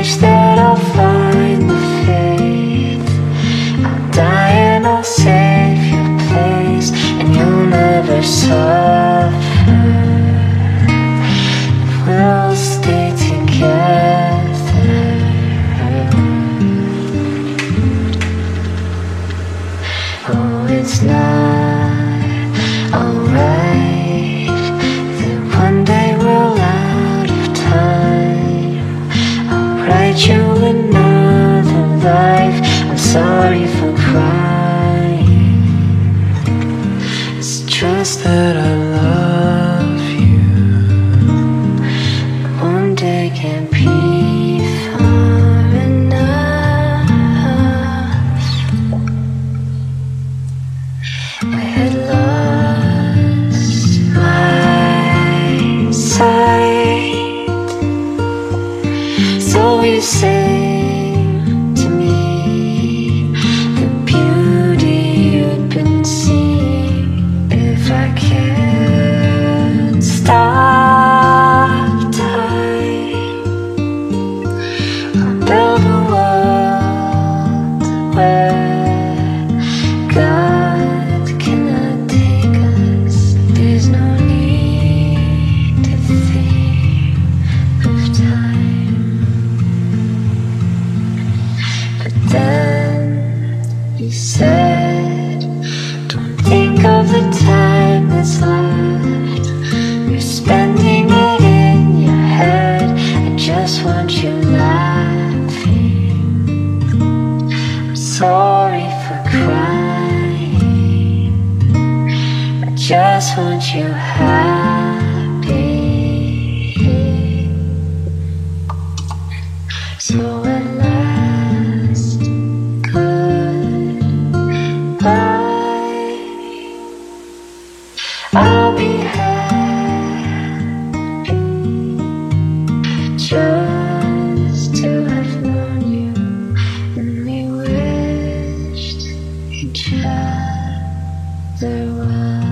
wish that I'll find the faith. I'll die and I'll save your place, and you'll never suffer. We'll stay together. Oh, it's not alright that one day we're out of time. I'll write you another life. I'm sorry for crying. It's just that I love you. One day can't be far enough. I had lost my sight, so you say to me the beauty you'd been seeing. If I can't stop time, I'll build a world where God cannot take us. There's no need to think of time. But then you said, don't think of the time that's left. You're spending it in your head. I just want you laughing. I'm sorry for crying. I just want you happy. So at last, goodbye. I'll be happy just to have known you, and we wished each other well.